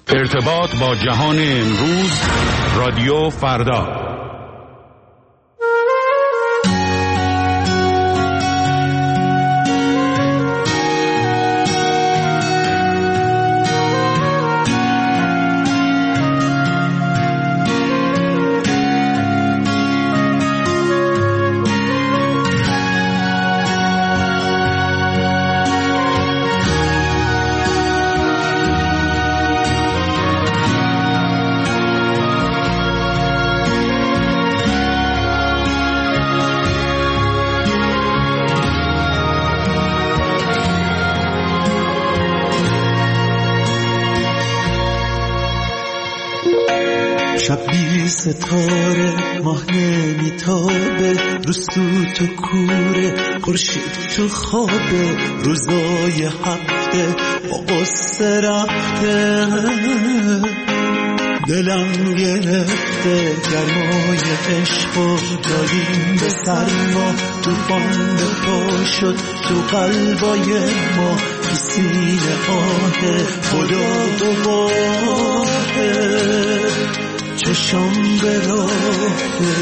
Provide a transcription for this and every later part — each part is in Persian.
ارتباط با جهان امروز، رادیو فردا. شب بی ستاره ماه نمیتابه، رو سوت و کوره خورشید تو خوابه، روزای هفته با قصه رفته، دلم گرفته گرمای عشق و داریم به سرما، طوفان به پا شد تو قلبای ما، تو سینه آه خدا گواهه، چشم به راهه،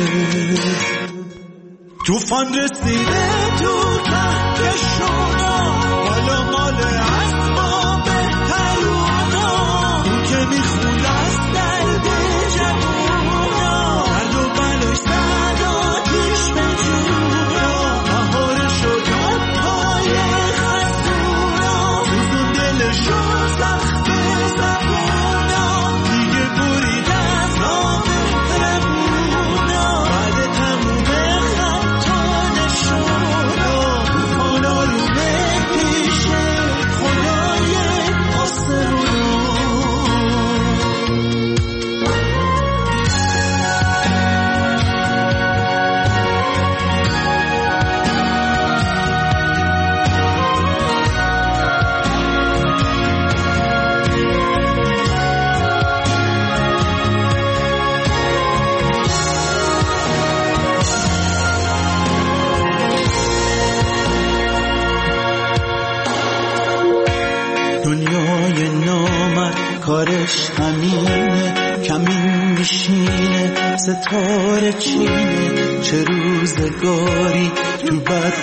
طوفان رسیده تو ته شونا، حالا مال اسباب بهترونا، اون که میخوند از درد جوونا، درد و بلاش زد آتیش به جونا، بهار شد پای خستونا، سوزون دلشو سخت زبونا، دیگه برید از راه مهربونا، بعد تموم خطا نشونا، خانا رو به پیش خدای آسمونا. دنیای نامرد کارش همینه، کمین میشینه ستاره چینه، چه روزگاری تو بد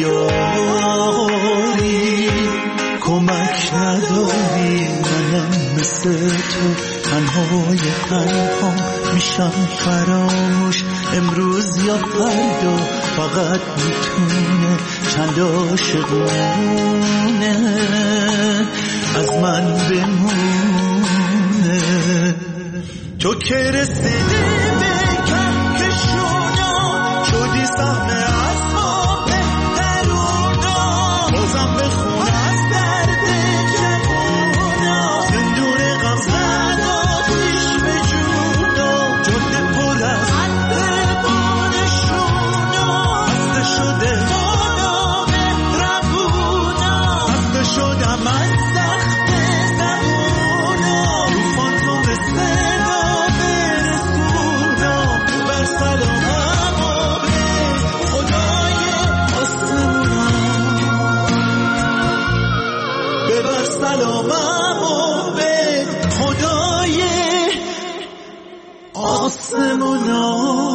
بیاری، کمک نداری منم مثل تو، تنهای تنها میشم فراموش، امروز یا فردا فقط میتونه چند عاشقونه از من بمونه، تو که رسیدی به کهکشونا، شدی سهم اسباب بهترونا، بازم بخون از درد جوونا، زندون غم زد آتیش به جونا، جاده پر از دربانشونا، خسته شده خدا مهربونا، خسته شدم من سخت زبونا، طوفان تو به صدا برسونا، بر سلامم آبه خدای آسمونا، ببر سلامم آبه خدای آسمونا.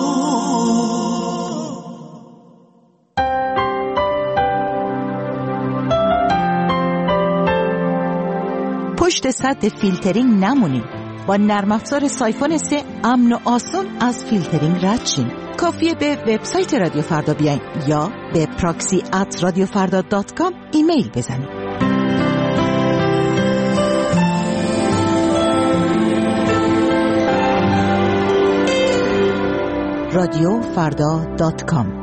پشت سد فیلترینگ نمونید. با نرم افزار سایفون 3 امن و آسون از فیلترینگ رد شین. کافیه به وبسایت رادیو فردا بیاین یا به proxy@radiofarda.com ایمیل بزنید. radiofarda.com.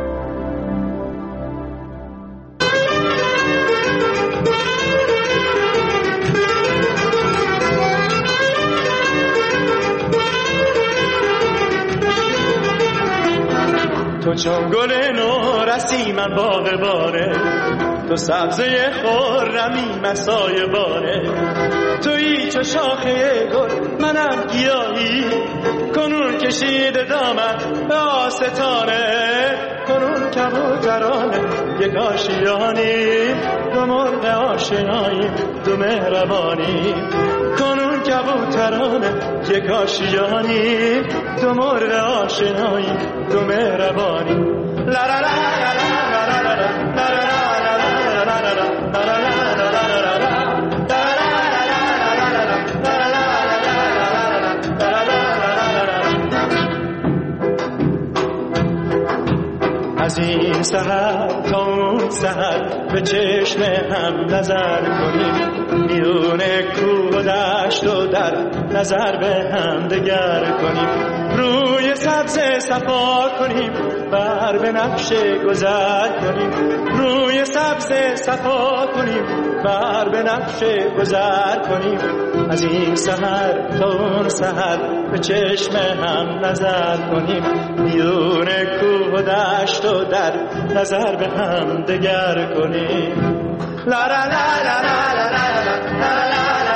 تو چون گل نورسی من باغباره، تو سبزه خرمی من سایه باره، تویی چو شاخه گل منم گیاهی، کنون کشیده دامن به آستانه، کنون کبوترانه یک آشیانی، دو مرغ آشنایی دو مهربانی، کنون کبوترانه ترانه یک آشیانی، دو مرغ آشنایی، دو مهربانی. لا لا لا لا لا لا لا لا لا. از این سحر تا اون سحر به چشم هم نظر کنیم، میون کوه و دشت و در نظر به هم دگر کنیم، روی سبز صفا کنیم، بر به نقش گذر کنیم، روی سبز صفا کنیم، بر به نقش گذر کنیم. از این سحر تا اون سحر به چشم هم نظر کنیم، میون کوه و دشت و در نظر به هم دگر کنیم. لا لا لا لا لا لا لا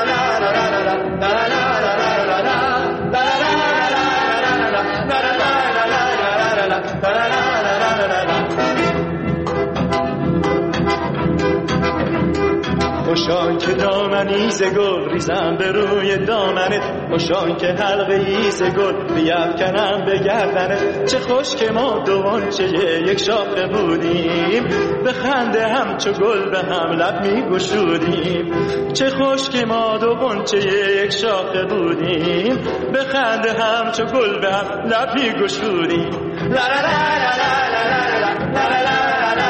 خوشان که دامنی ز گل ریزم به روی دامنت، خوشان که حلقه ای ز گل بیفکنم به گردنت. چه خوش که ما دو غنچه یک شاخه بودیم، به خنده همچو گل به هم لب می گشودیم. چه خوش که ما دو غنچه یک شاخه بودیم، به خنده همچو گل به هم لب می گشودیم. لا لا لا لا لا لا لا لا.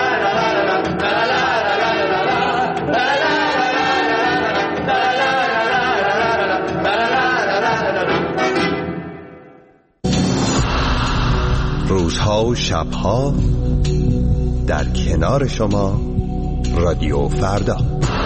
روزها و شبها در کنار شما رادیو فردا.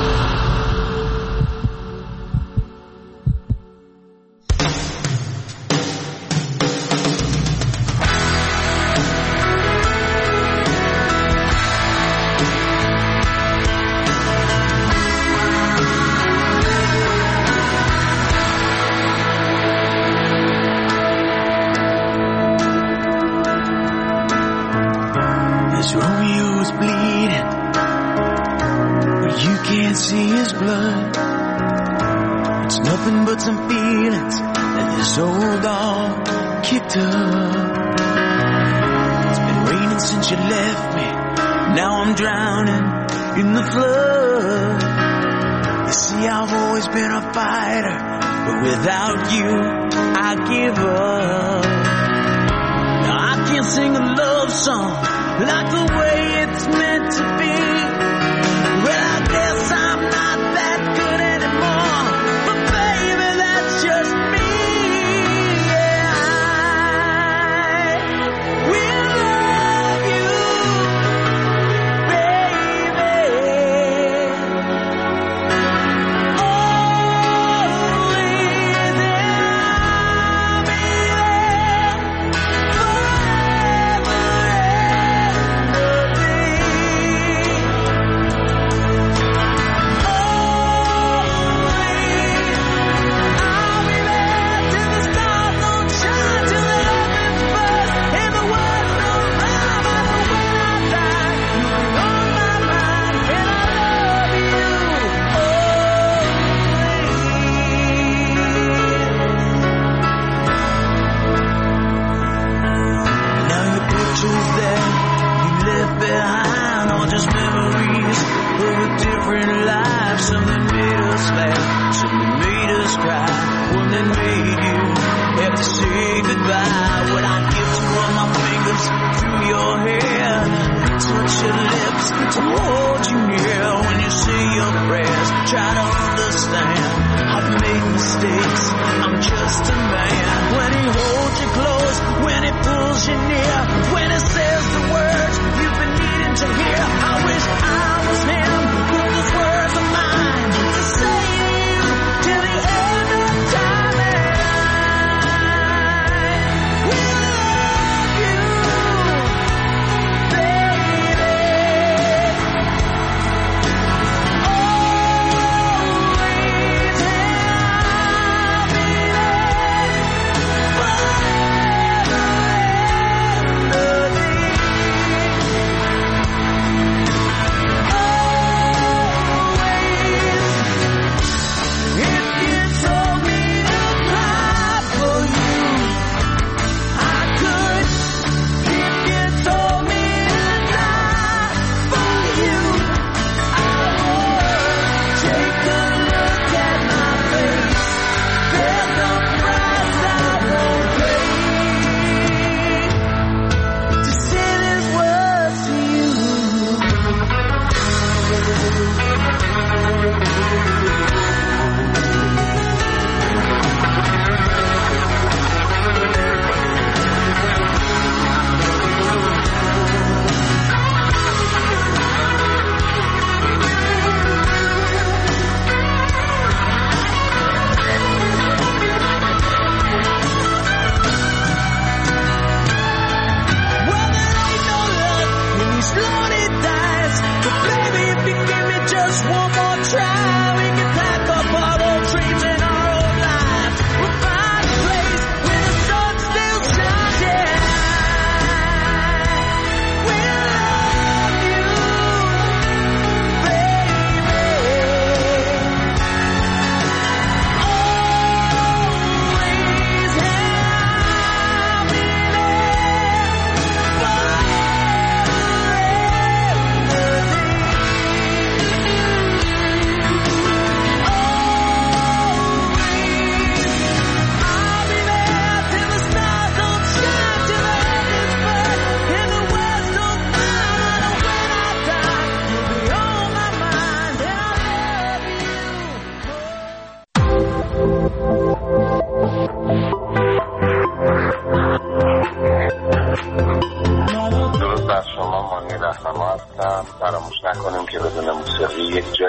Without you, I give up. Now I can't sing a love song like the way it's meant to be. Well, I guess I'm not that good anymore, but baby, that's just me. Yeah, I will love you, baby.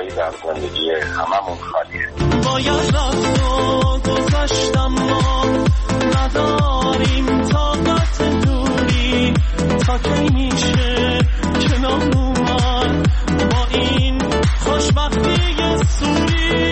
جایی در زندگی هممون خالیه. باید رفت و گذشتم ما نداریم طاقت دوری تا کی میشه کنار اومد با این خوشبختی سوری.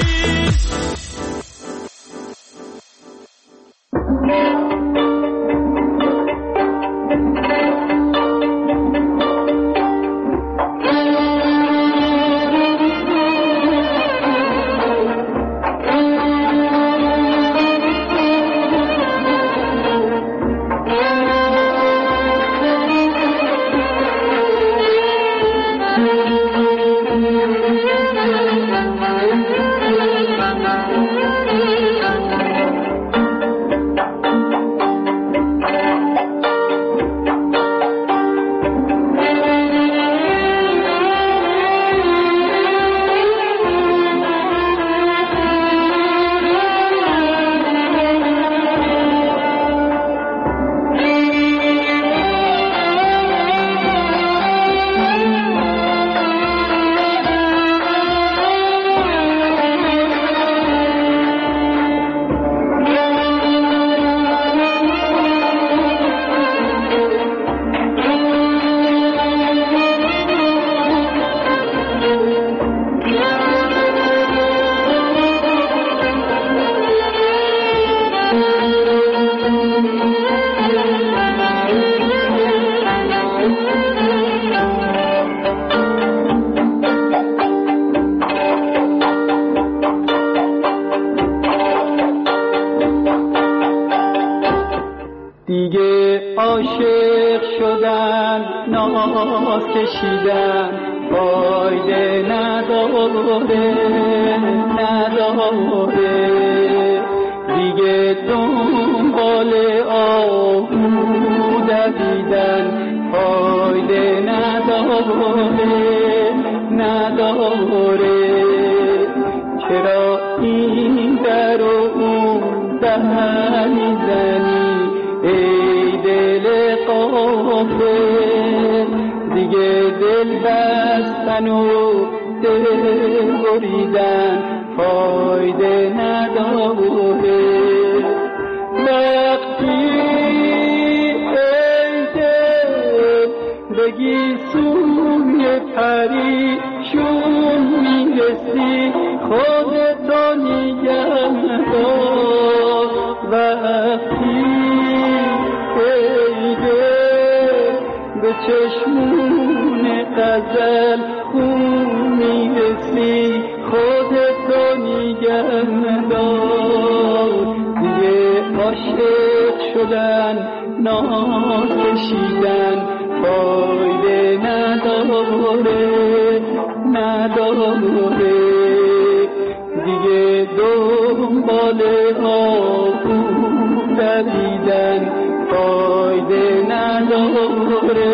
عاشق شدن ناز کشیدن فایده نداره دیگه دنبال آهو دویدن فایده نداره چرا این در و اون در میزنی ای دل غافل دیگه دل بستن و دل بریدن فایده نداره وقتی ای دل بگی سوی پریشون میرسی خودتو نگه دار وقتی ای دل به چشمون غزل خون میرسی خودتو نگه دار دیگه عاشق شدن ناز کشیدن فایده نداره دیگه دنبال آهو دویدن فایده نداره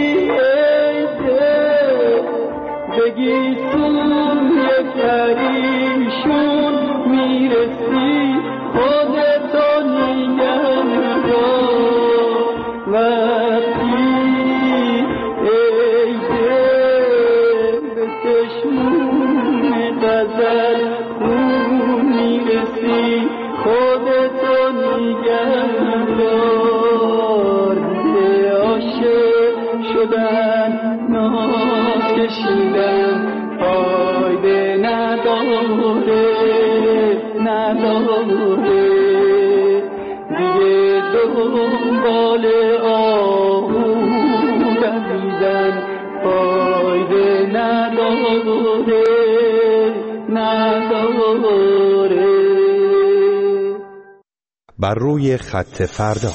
بگی سوی پری ناز کشیدن فایده نداره دیگه دنبال آهو دویدن فایده نداره بر روی خط فردا.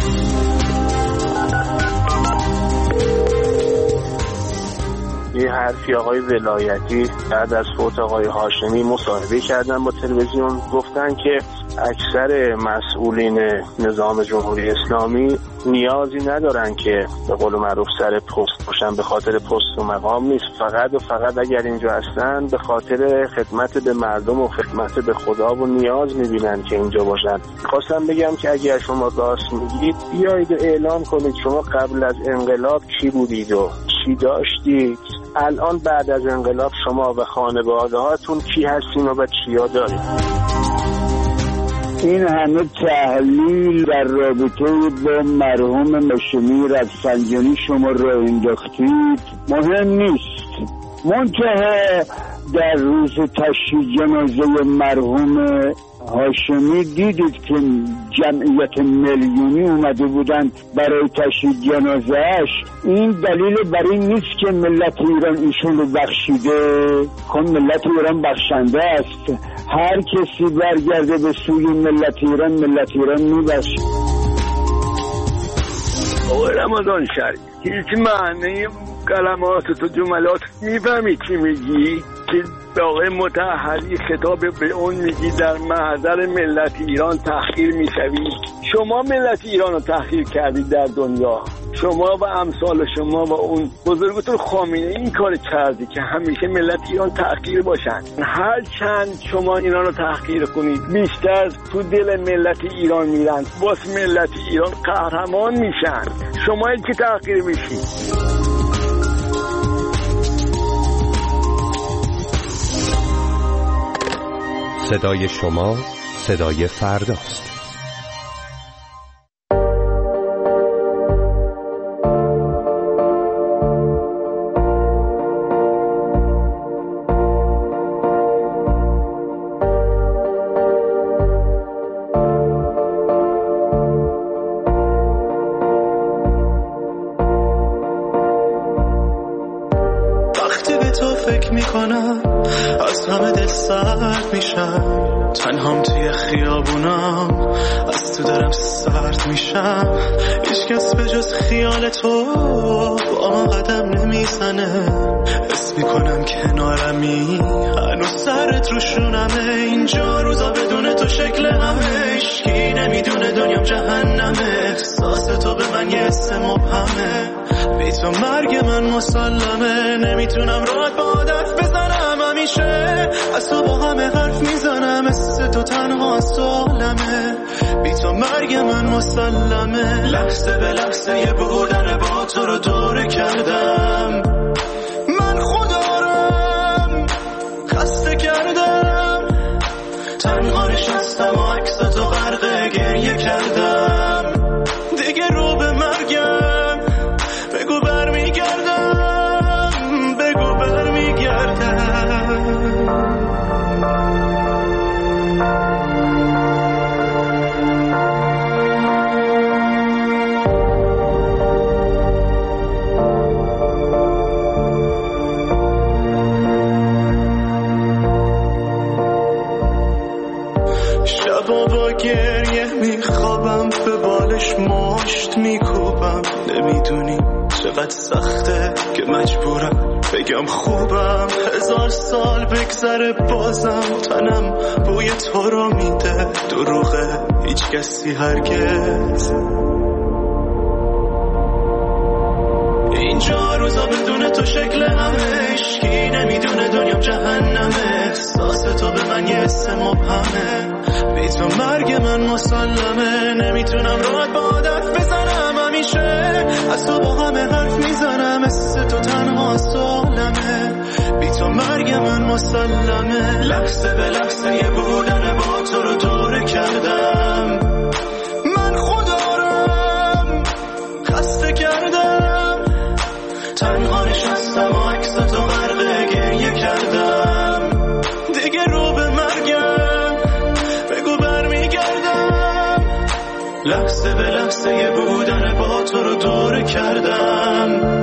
یه حرفی آقای ولایتی بعد از فوت آقای هاشمی مصاحبه کردن با تلویزیون، گفتن که اکثر مسئولین نظام جمهوری اسلامی نیازی ندارن که به قول معروف سر پست باشن، به خاطر پست و مقام نیست، فقط و فقط اگر اینجا هستن به خاطر خدمت به مردم و خدمت به خدا و نیاز میبینن که اینجا باشن. خواستم بگم که اگر شما راست میگید بیایید و اعلام کنید شما قبل از انقلاب کی بودید و چی داشتید، الان بعد از انقلاب شما و خانواده هاتون کی هستین و چیا دارید. این همه تحلیل در رابطه با مرحوم هاشمی رفسنجانی شما را انداختید مهم نیست. منتها در روز تشییع جنازه مرحوم هاشمی دیدید که جمعیت میلیونی اومده بودن برای تشییع جنازه‌اش. این دلیل بر این نیست که ملت ایران ایشون رو بخشیده، خب ملت ایران بخشنده است. هر کسی برگرده به سوی ملت ایران میبخشه. آقای رمضان شریف، هیچ معنی کلمات تو جملات میفهمی چی میگی؟ که به آقای مطهری خطاب به اون میگی در محضر ملت ایران تحقیر میشوی. شما ملت ایران رو تحقیر کردید در دنیا، شما و امثال شما و اون بزرگتون خامنه‌ای این کار کردی که همیشه ملت ایران تحقیر باشن. هر چند شما اینا رو تحقیر کنید بیشتر تو دل ملت ایران میرن، واسه ملت ایران قهرمان میشن. شما که تحقیر میشید. صدای شما صدای فرداست. وقتی به تو فکر میکنم از همه دل سرد میشم، تنهام توی خیابونم از تو دارم سرد میشم. هیچ کس به جز خیال تو با من قدم نمیزنه، حس میکنم کنارمی هنوز سرت روشونمه. اینجا روزا بدون تو شکل همه، هیچکی نمیدونه دنیام جهنمه. احساس تو به من یه حس مبهمه، بی تو مرگ من مسلمه. نمیتونم راحت با عادت بزنم، همیشه از تو با همه حرف میزنم، مثل تو تنها سالمه. بی تو مرگ من مسلمه. لحظه به لحظه یه بودن با تو رو دوره کردم، من خودارم خسته کردم. تنها نشستم و عکس تو غرق گریه کردم. دیگه رو به مرگم بگو برمیگردم، بگو برمیگردم. شبا با گریه میخوابم، به بالش مشت میکوبم. نمیدونی چقدر سخته که مجبورم بگم خوبم. 1000 سال بگذره بازم تنم بوی تو رو میده. دروغه هیچ کسی هرگز اینجا روزا بدون تو شکل همه، هیچکی نمیدونه دنیام جهنمه. احساس تو به من یه حس مبهمه، بی تو مرگ من مسلمه. نمیتونم راحت با عادت بزنم، همیشه از تو با همه حرف میزنم، مثل تو تنها سالمه. بی تو مرگ من مسلمه. لحظه به لحظه یه بودن با تو رو دوره کردم، من خودارم خسته کردم. تنها نشستم و عکستو غرق گریه کردم. دیگه رو به مرگم بگو برمیگردم. لحظه به لحظه یه بودن با تو رو دوره کردم.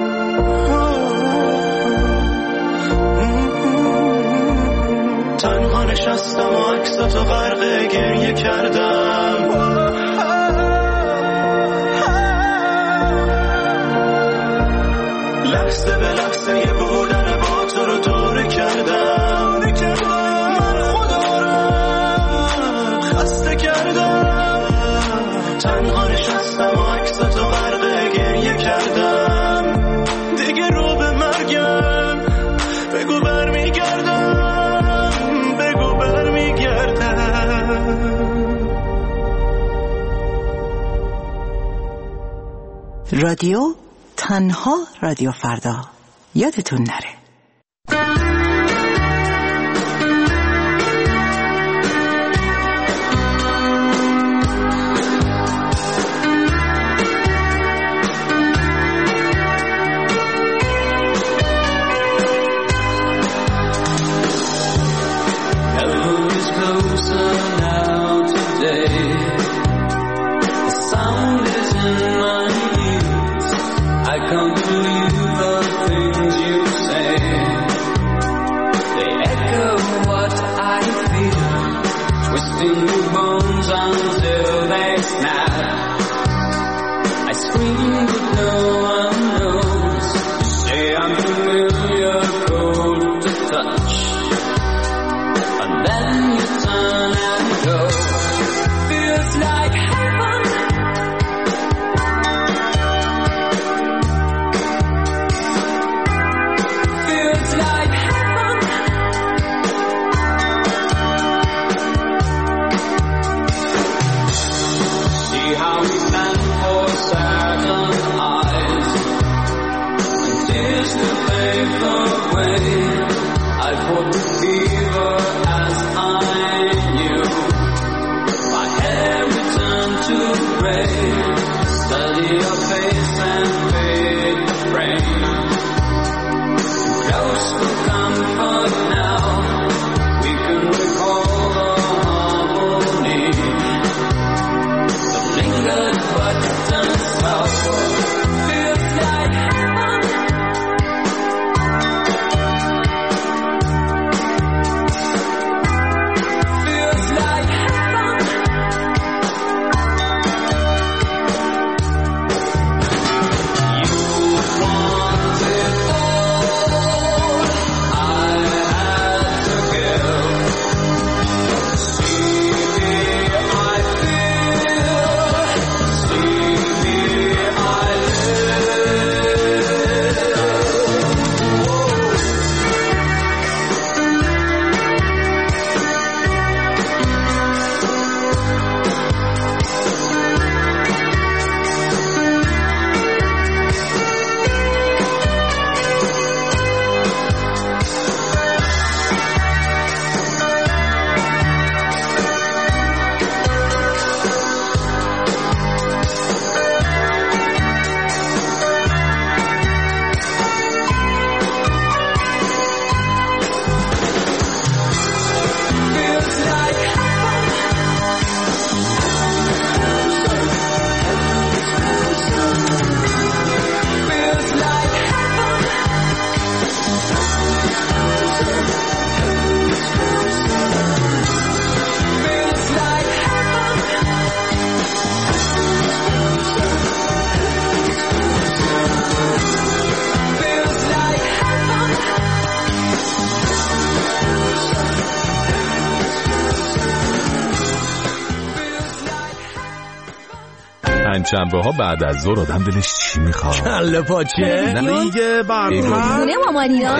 تنها نشستم و عکستو غرق گریه کردم. لحظه به لحظه یه بودن با تو رو دوره کردم. من خدا رو خسته کردم. تنها نشستم و عکستو غرق گریه کردم. دیگه رو به مرگم بگو برمیگردم. بگو برمیگردم. رادیو تنها رادیو فردا، یادتون نره. شنبه ها بعد از ظهر آدم دلش چی میخواد؟ کله پاچه دیگه برنامه مامانینا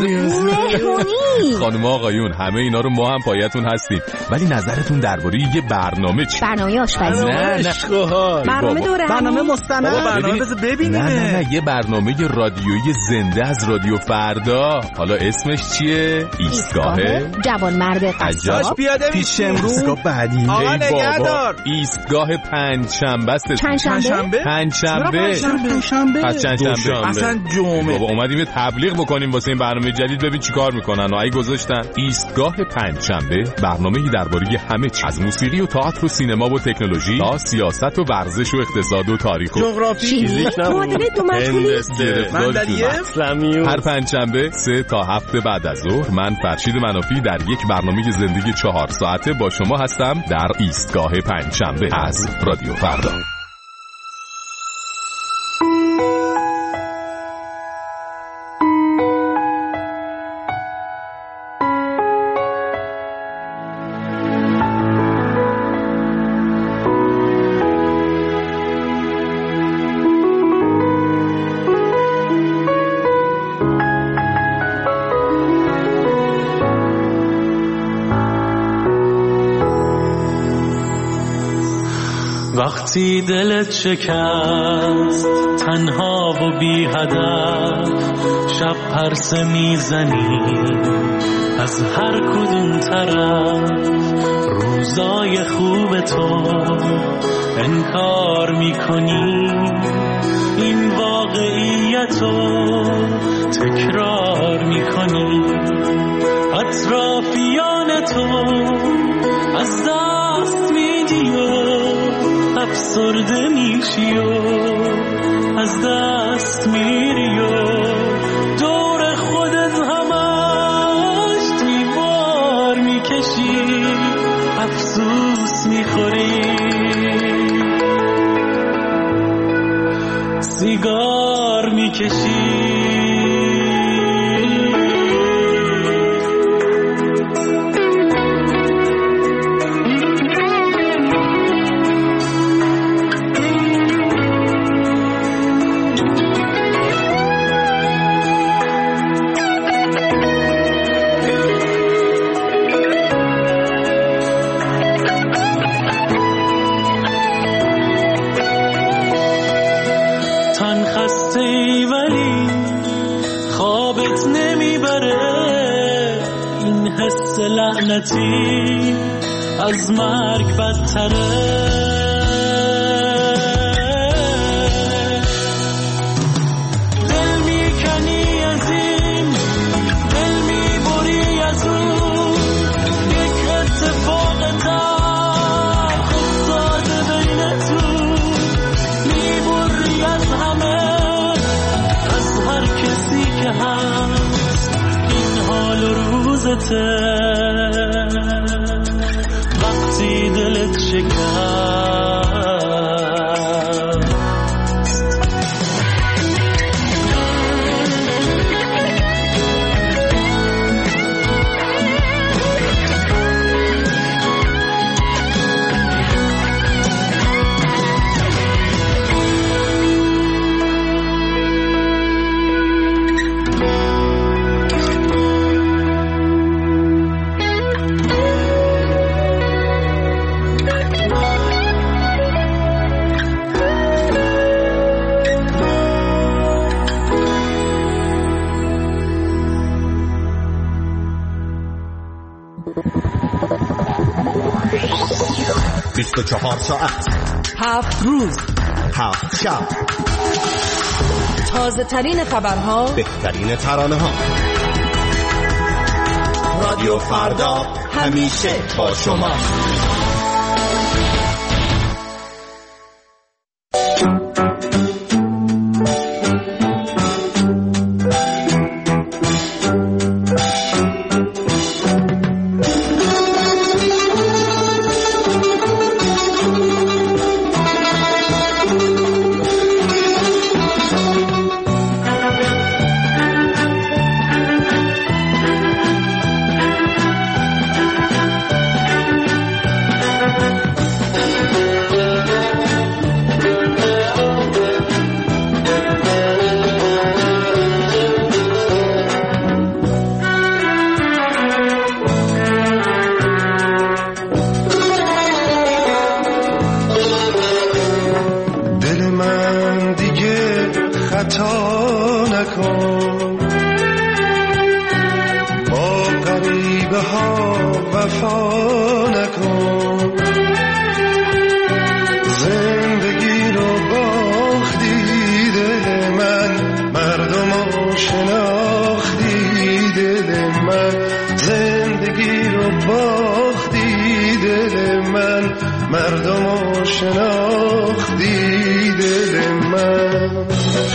مهمونی. خانم آقایون همه اینا رو ما هم پایتون هستیم، ولی نظرتون درباره یه برنامه چی؟ برنامه آشپزی، برنامه دورمی، برنامه مستند، برنامه بذار ببینیم. نه یه برنامه رادیویی زنده از رادیو فردا. حالا اسمش چیه؟ ایستگاه جوانمرد قصاب. پیاده پیش امروز بعدی. آقا نگهدار. ایستگاه پنجشنبه است. پنجشنبه پس چندشنبه اصلا جمعه. بابا اومدیم یه تبلیغ بکنیم واسه این برنامه جدید، ببین چیکار میکنن. و ای گذاشتن ایستگاه پنجشنبه، برنامه‌ای درباره همه چیز، از موسیقی و تئاتر و سینما و تکنولوژی تا سیاست و ورزش و اقتصاد و تاریخ و جغرافی، معادله دو مشغولی، هر پنجشنبه 3 تا 7 بعد از ظهر من فرشید منافی در یک برنامه زندگی 4 ساعته با شما هستم در ایستگاه پنجشنبه از رادیو فردا. وقتی دلت شکست تنها و بی هدف، شب پرسه میزنی از هر کدوم طرف، روزای خوب تو انکار میکنی، این واقعیتو تکرار میکنی، اطرافیان تو از دست میدی و افسرده میشی و از دست میری و دور خودت همش دیوار میکشی، افسوس میخوری، سیگار میکشی. لعنتی از مرگ بدتره، دل میکنی از این، دل میبری از اون، یک اتفاق تلخ افتاده بینتون، میبری از همه، از هر کسی که هست، این حال و روزته. وقتی دلت شکست بیست و 24 ساعت 7 روز 7 شب، تازه ترین خبرها، بهترین ترانه ها. رادیو فردا همیشه با شما. وفا نکن، زندگی رو شناختی دل من، زندگی رو باختی دل من، مردم رو شناختی دل من.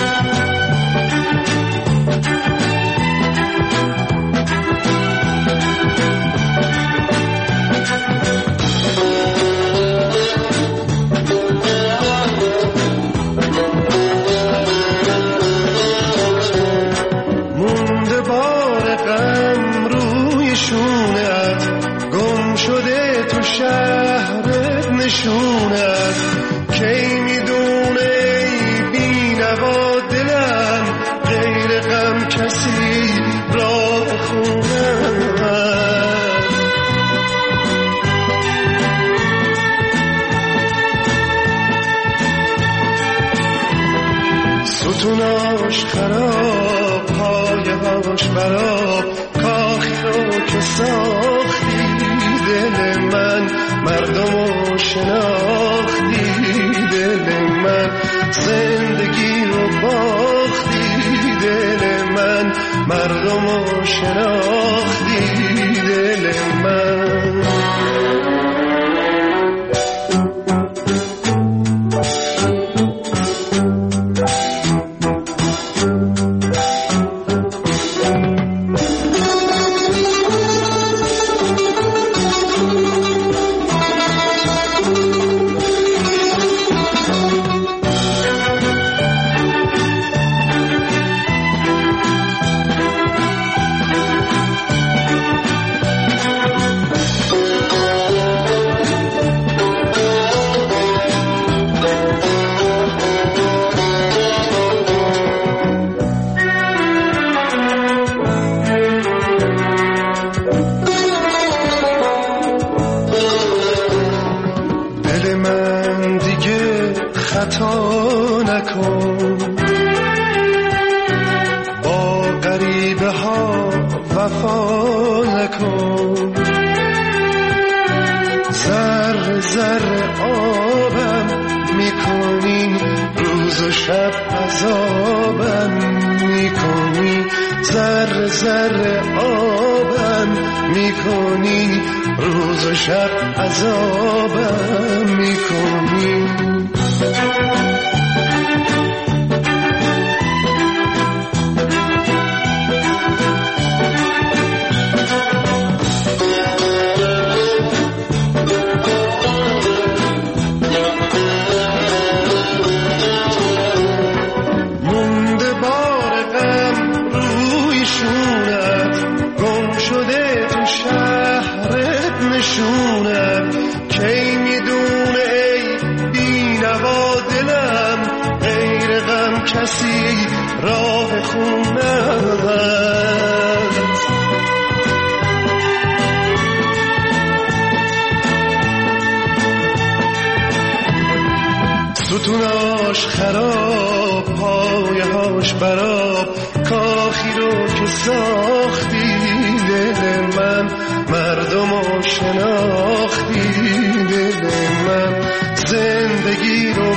شهرت نشونت کی میدونه بی نوا دلم، غیر غم کسی را خونم. ستوناش خراب، پایهاش براب، کاخی رو که ساختی دل من، مردم رو شناختی دل من، زندگی رو باختی دل من، مردم رو شناختی دل من. ستوناش خراب، پایهاش براب، کاخی رو که ساختی دل من، مردم رو شناختی دل من، زندگی رو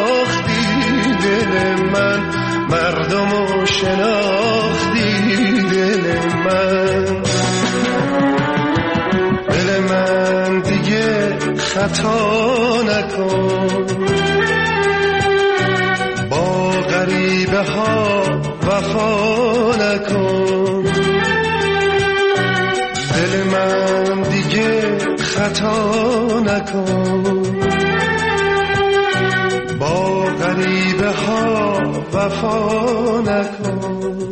باختی دل من، مردم رو شناختی دل من. دل من دیگه خطا نکن، با غریبه ها وفا نکن. دل من دیگه خطا نکن، با غریبه ها وفا نکن.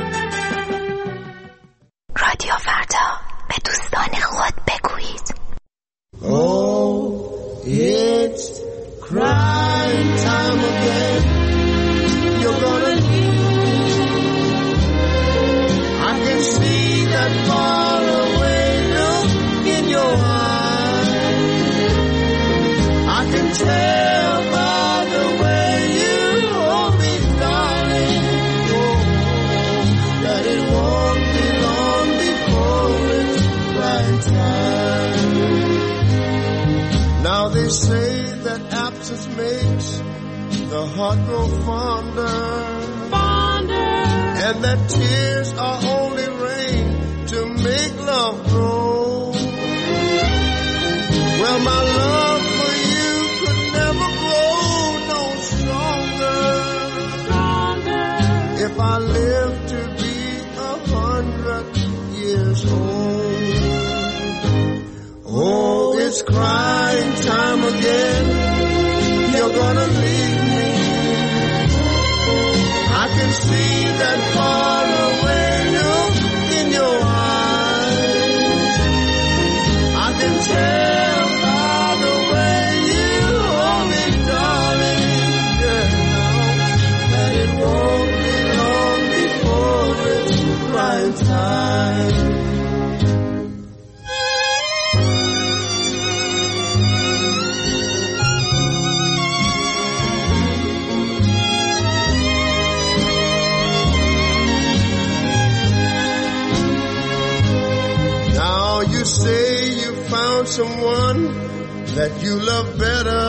رادیو فردا، به دوستان خود بگویید. Oh, it's crying time again. You're gonna leave. I can see that far away look in your eyes. I can tell by the way you hold me, darling, oh, that it won't be long before it's crying time. Now they say that absence makes the heart grow fonder, fonder, and that tears are only rain to make love grow. Well, my love for you could never grow no stronger if I live to be 100 years old. Oh, it's crying time again. You're gonna leave me. I can see that far away look in your eyes. I can tell by the way you hold me, darling, yeah, that it won't be long before it's crying time. You say you found someone that you love better.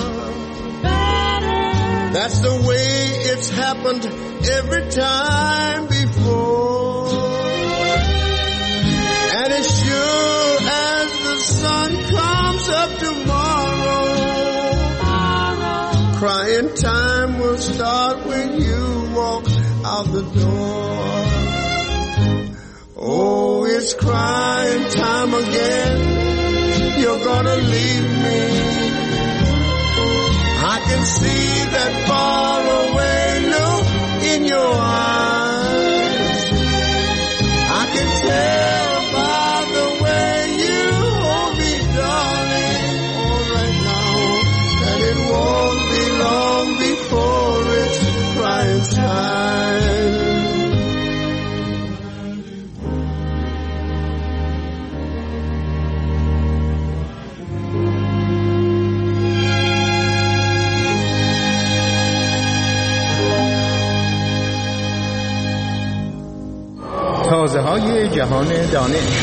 That's the way it's happened every time before. And as sure as the sun comes up tomorrow, crying time will start when you walk out the door. Oh, it's crying time again. You're gonna leave me. I can see that far away look in your eyes. I can tell by the way you hold me, darling, all right now, that it won't be long before it's crying time. تازه‌های جهان دانش.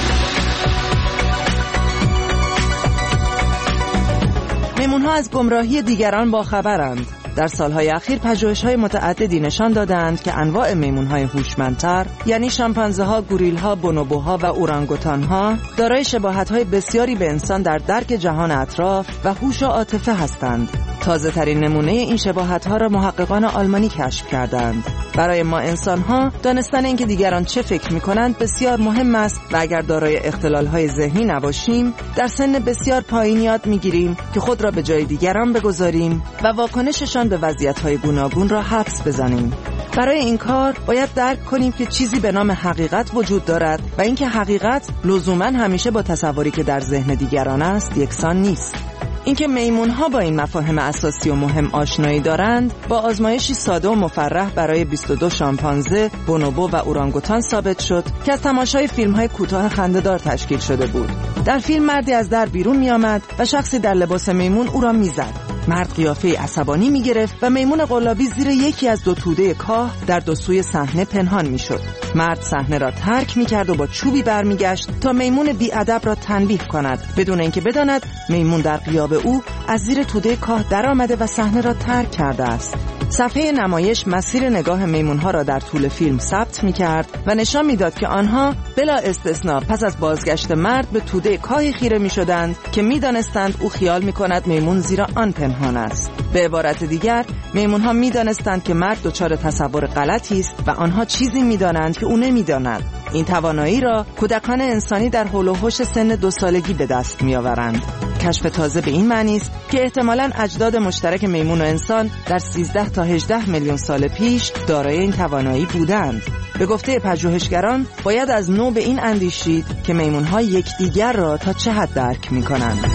میمون‌ها از گمراهی دیگران باخبرند. در سالهای اخیر پژوهش‌های متعددی نشان دادند که انواع میمون‌های هوشمندتر، یعنی شامپانزه‌ها، گوریل‌ها، بونوبوها و اورانگوتان‌ها، دارای شباهت‌های بسیاری به انسان در درک جهان اطراف و هوش و عاطفه هستند. تازه‌ترین نمونه این شباهت‌ها را محققان آلمانی کشف کردند. برای ما انسان‌ها دانستن اینکه دیگران چه فکر می‌کنند بسیار مهم است و اگر دارای اختلال‌های ذهنی نباشیم، در سن بسیار پایین یاد می‌گیریم که خود را به جای دیگران بگذاریم و واکنششان به وضعیت‌های گوناگون را حدس بزنیم. برای این کار باید درک کنیم که چیزی به نام حقیقت وجود دارد و اینکه حقیقت لزوماً همیشه با تصوری که در ذهن دیگران است یکسان نیست. اینکه میمون‌ها با این مفاهیم اساسی و مهم آشنایی دارند با آزمایشی ساده و مفرح برای 22 شامپانزه، بونوبو و اورانگوتان ثابت شد که از تماشای فیلم‌های کوتاه خنده‌دار تشکیل شده بود. در فیلم مردی از در بیرون می‌آمد و شخصی در لباس میمون او را می‌زد. مرد قیافه عصبانی می‌گرفت و میمون قلابی زیر یکی از دو توده کاه در دو سوی صحنه پنهان می‌شد. مرد صحنه را ترک می‌کرد و با چوبی برمیگشت تا میمون بی‌ادب را تنبیه کند، بدون اینکه بداند میمون در غیاب او از زیر توده کاه درآمده و صحنه را ترک کرده است. صفحه نمایش مسیر نگاه میمون‌ها را در طول فیلم ثبت می‌کرد و نشان می‌داد که آنها بلا استثناء پس از بازگشت مرد به توده کاهی خیره می‌شدند که می‌دانستند او خیال می‌کند میمون زیر آن پنهان است. به عبارت دیگر، میمون‌ها می‌دانستند که مرد دچار تصور غلطی است و آنها چیزی می‌دانند که او نمی‌داند. این توانایی را کودکان انسانی در حول و حوش سن 2 سالگی به دست می‌آورند. کشف تازه به این معنی است که احتمالاً اجداد مشترک میمون و انسان در 13 تا 18 میلیون سال پیش دارای این توانایی بودند. به گفته پژوهشگران باید از نو به این اندیشید که میمون‌ها یکدیگر را تا چه حد درک می‌کنند.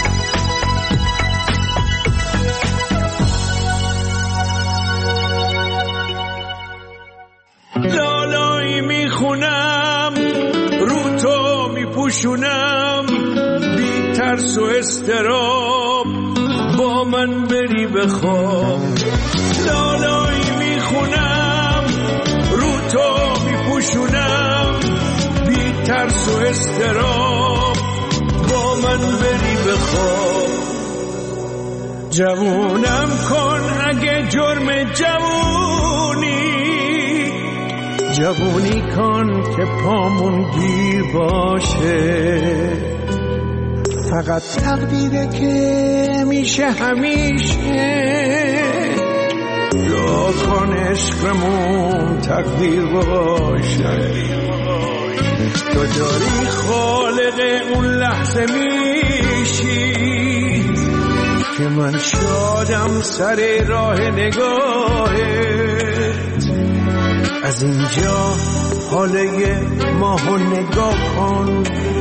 لالایی میخونم رو تو میپوشونم، بی ترس و استراب با من بری بخواب. لالایی میخونم رو تو میپوشونم، بی ترس و استراب با من بری بخواب. جوونم کن اگه جرم جوونی، جوونی کن که پامون گیر باشه، فقط تقدیره که میشه همیشه، دعا کن عشقمون تقدیر باشه. تو داری خالق اون لحظه میشی که من شادم سر راه نگاهت. از اینجا حاله ماهو نگاه کن،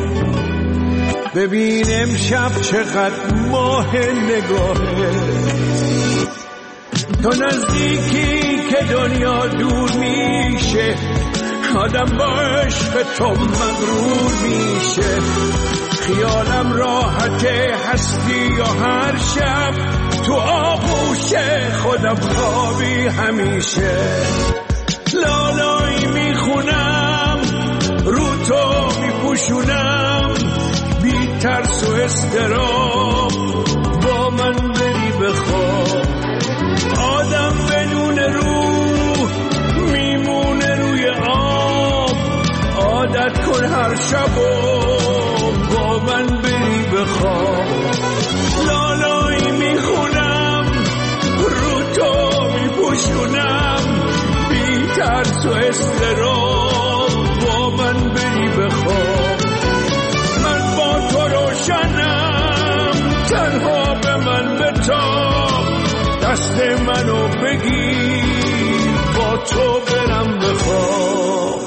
ببین امشب چقدر ماه نگاهت. تو نزدیکی که دنیا دور میشه، آدم با عشق تو مغرور میشه. خیالم راحته هستی یا هر شب تو آغوش خودم خوابی همیشه. لالایی میخونم رو تو میپوشونم، بی ترس و اضطراب با من بری بخواب. آدم بدون روح میمونه روی آب، عادت کن هر شب و با من بری بخواب. لالایی میخونم رو تو میپوشونم، بی ترس و اضطراب با من بری بخواب. من با تو روشنم، تنها به من بتاب، دست منو بگیر با تو برم بخواب.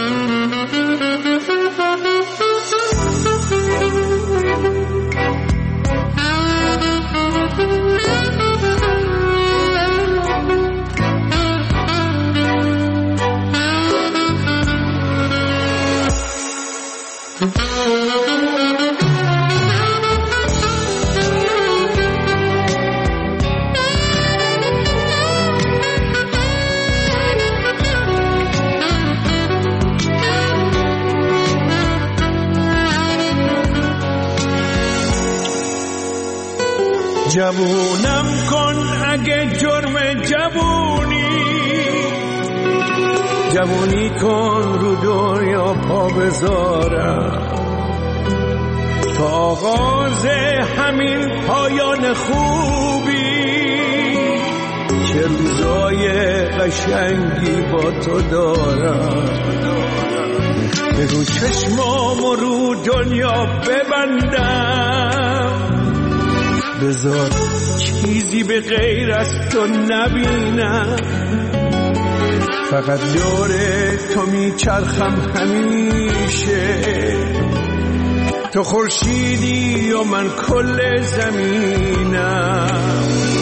جوونم کن اگه جرم جوونی کن رو دنیا پا بذارم، تا آغاز همین پایان خوبی چه روزای قشنگی با تو دارم. بگو چشمامو رو دنیا ببندم، بذار چیزی به غیر از تو نبینم. فقط دور تو میچرخم همیشه، تو خورشیدی و من کل زمینم.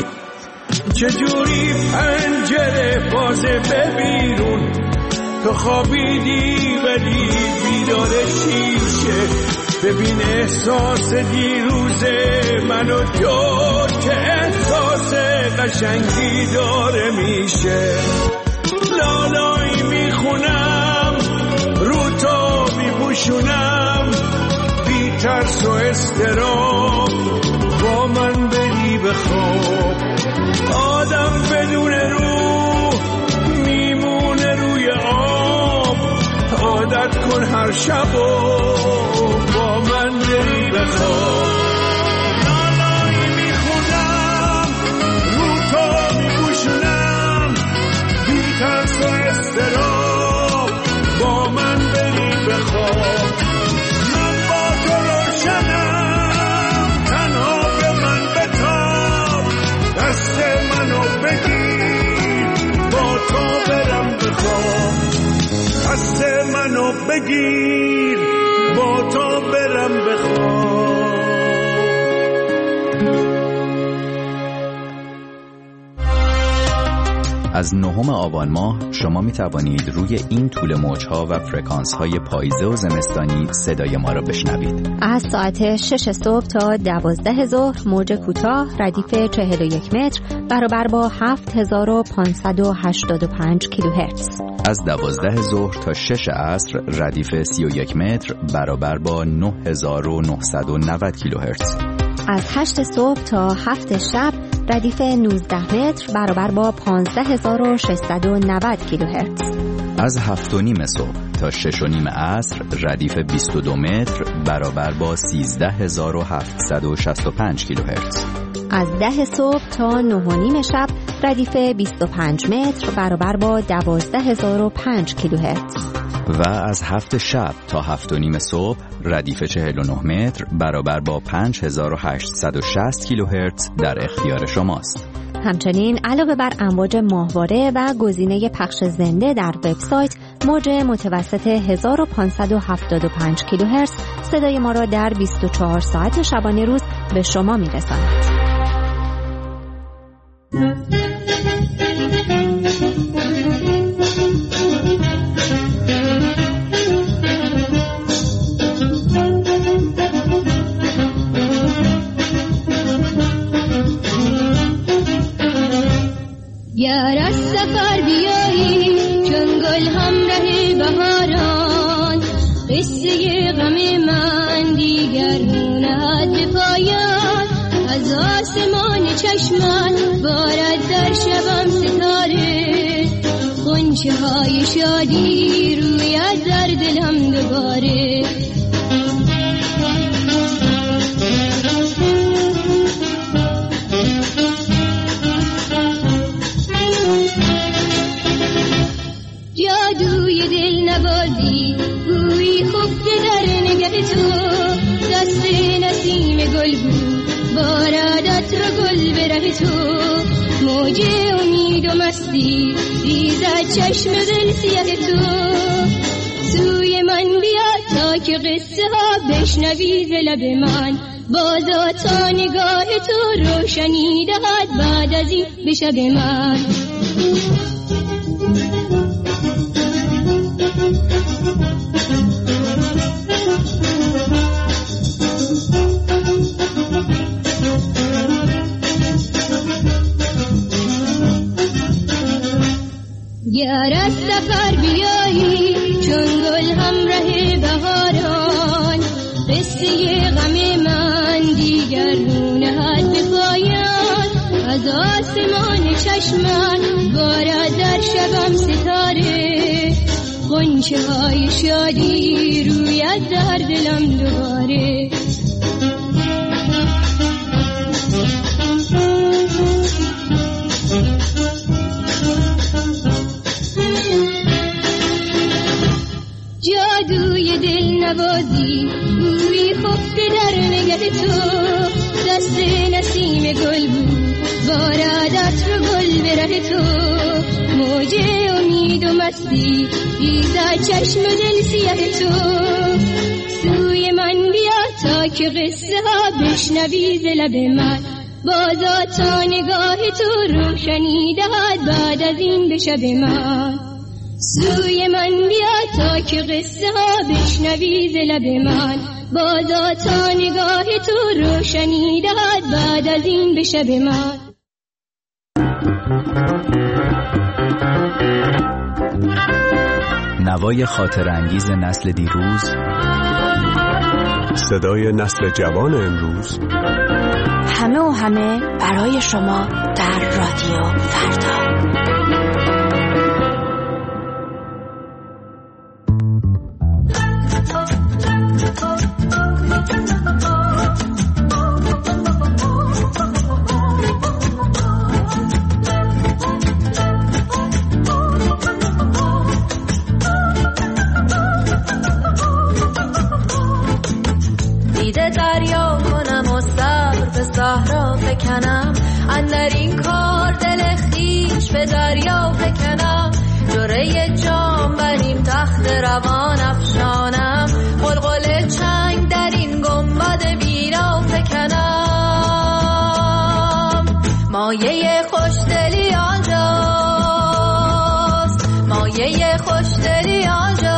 چجوری پنجره بازه به بیرون، تو خوابیدی ولی بیدار شیشه. ببین احساس دیروز منو تو که احساس قشنگی داره میشه. لالایی میخونم رو تو میپوشونم، بی ترس و اضطراب با من بری بخواب. آدم بدون روح میمونه روی آب، عادت کن هر شب و با من بری بخواب. لالایی میخونم رو تو میپوشونم، بی ترس و اضطراب با من بری بخواب. من با تو روشنم، تنها به من بتاب، دست منو بگیر با تو برم بخواب. دست منو بگیر با تو برم بخواب. از 9 آبان ماه شما می توانید روی این طول موج‌ها و فرکانس‌های پاییزه و زمستانی صدای ما را بشنوید. از ساعت 6 صبح تا 12 ظهر موج کوتاه ردیف 41 متر برابر با 7585 کیلوهرتز. از 12 ظهر تا 6 عصر ردیف 31 متر برابر با 9990 کیلوهرتز. از 8 صبح تا 7 شب ردیف 19 متر برابر با 15690 کیلوهرتز. از 7:30 صبح تا 6:30 عصر ردیف 22 متر برابر با 13765 کیلوهرتز. از 10 صبح تا 9:30 شب ردیف 25 متر برابر با 12005 کیلوهرتز. و از 7 شب تا 7:30 صبح ردیف 49 متر برابر با 5860 کیلوهرتز در اختیار شماست. همچنین علاوه بر امواج ماهواره و گزینه پخش زنده در وبسایت، موج متوسط 1575 کیلوهرتز صدای ما را در 24 ساعت شبانه روز به شما میرساند. گر از سفر بیایی چون گل همراه بهاران، قصه غم من دیگر نهد به پایان. از آسمان چشمت بارد در شبم ستاره، غنچه های شادی روید در دلم دوباره. جادوی دل نوازی گویی خفته در نگه تو، دست نسیم گل بود بارد عطر گل به ره تو. موج امید و مستی ریزد چشم دل سیه تو، سوی من بیا تا که قصه ها بشنوی ز لب من. بازا تا نگاه تو روشنی دهد بعد از این به شب من. گر از سفر بیایی چون گل همراه بهاران، قصه غم من دیگر نهد به پایان. از آسمان چشمم بارد در شبم ستاره، غنچه های شادی روید در دلم دوباره. جادوی دل نوازی گویی خفته در نگه تو، دست نسیم گل بود بارد عطر گل به ره تو. موج امید و مستی ریزد چشم دل سیه تو، سوی من بیا تا که قصه ها بشنوی ز لب من. بازا تا نگاه تو روشنی دهد بعد از این به شب من. سوی من بیا تا که قصه ها بشنوی ز لب من. بازا تا نگاه تو روشنی دهد بعد از این به شب من. نوای خاطر انگیز نسل دیروز، صدای نسل جوان امروز، همه و همه برای شما در رادیو فردا. دریا کنم و صبر به صحرا فکنم، اندر این کار دل خویش به دریا فکنم. جرعه جام بر این تخت روان افشانم، قلقل چنگ در این گنبد بیرا فکنم. مایه خوشدلی آنجاست، مایه خوشدلی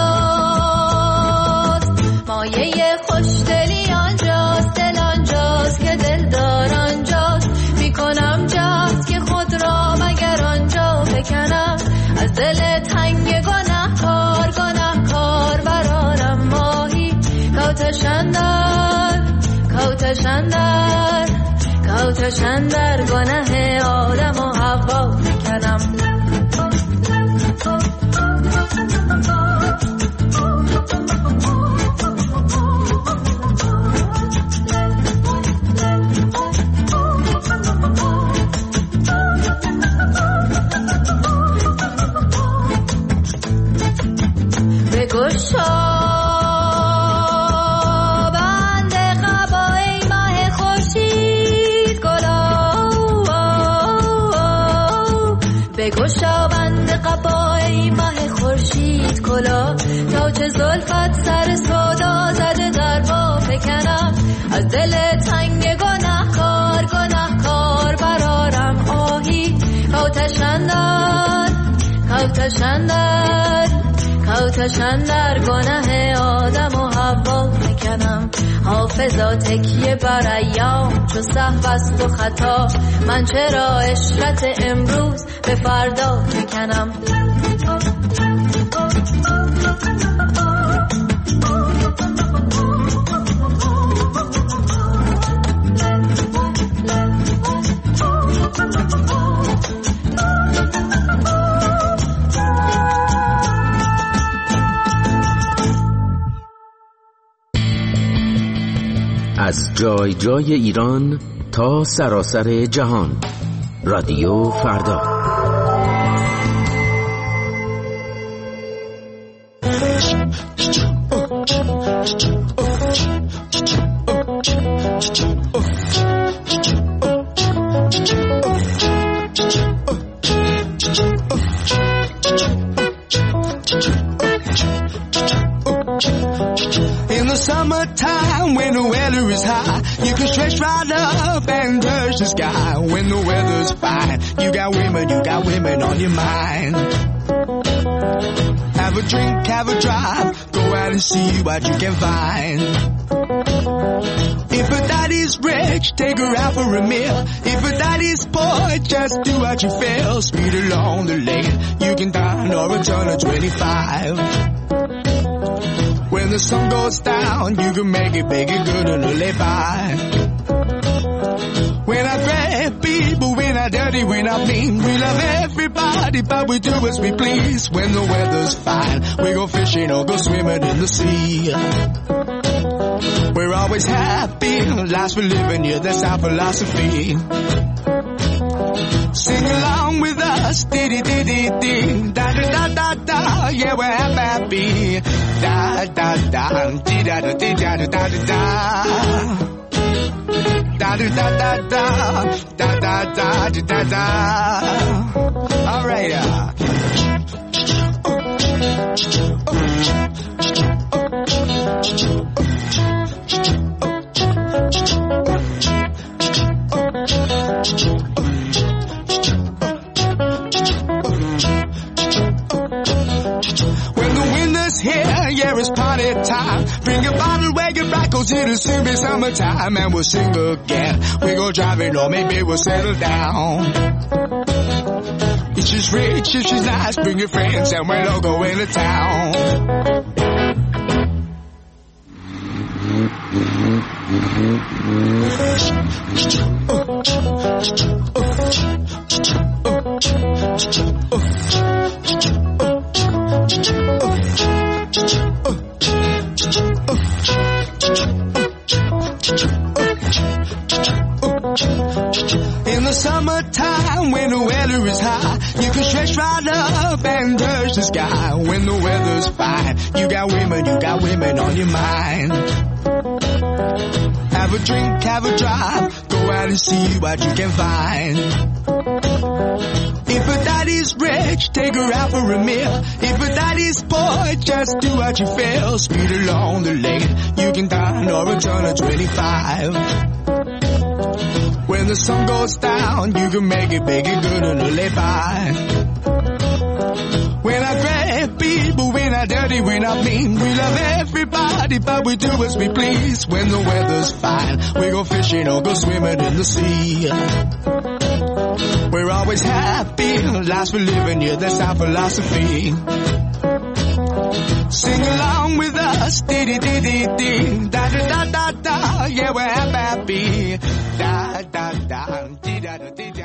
آنجاست، مایه خوشدلی آنجاست. دل آنجاست که دلدار آنجاست، میکنم جهد که خود را مگر آنجا بکنم. از دل تنگ گناهکار گناهکار برارم ماهی، کوتشندر کوتشندر کوتشندر گناه آدم و حوا بکنم. گشابند قبای ماه خورشید کلا تا چه زلفت سر سودا زده در با فکنم از دل تنگ گناهکار گناهکار برارم آهی کوتشن در گناه آدم و حوا فکنم حافظا تکیه بر ایام چو سهو است و خطا من چرا عشرت امروز به فردا فکنم از جای جای ایران تا سراسر جهان، رادیو فردا. Summertime when the weather is high, you can stretch right up and touch the sky. When the weather's fine, you got women on your mind. Have a drink, have a drive, go out and see what you can find. If a daddy's rich, take her out for a meal. If a daddy's poor, just do what you feel. Speed along the lane, you can dine or return at 25. When the sun goes down, you can make it good and live by. We're not bad people, we're not dirty, we're not mean. We love everybody, but we do as we please. When the weather's fine, we go fishing or go swimming in the sea. We're always happy, lives we're living, yeah, that's our philosophy. Sing along with us, dee-dee-dee-dee-dee, da-da-da-da-da, yeah, we're happy. Da-da-da, dee-da-da-dee-da-da-da-da-da. Da-da-da-da-da, da-da-da-da-da-da. All right, here, yeah, it's party time. Bring a bottle, wag it back, cause it'll soon be summertime. And we'll sing again. We go driving, or maybe we'll settle down. If she's rich, if she's nice, bring your friends and we'll all go into town. In the summertime when the weather is high, you can stretch right up and touch the sky. When the weather's fine, you got women on your mind. Have a drink, have a drive, go out and see what you can find. If a daddy's rich, take her out for a meal. If a daddy's poor, just do what you feel. Speed along the lane, you can dine or return at 25. When the sun goes down, you can make it good and live by. We're not great people, we're not dirty, we're not mean. We love everybody, but we do as we please. When the weather's fine, we go fishing or go swimming in the sea. We're always happy, lives we're living, yeah, that's our philosophy. Sing along with us, dee-dee-dee-dee-dee, da-da-da-da-da, yeah, we're happy. Da-da-da, dee-da-da-dee-da.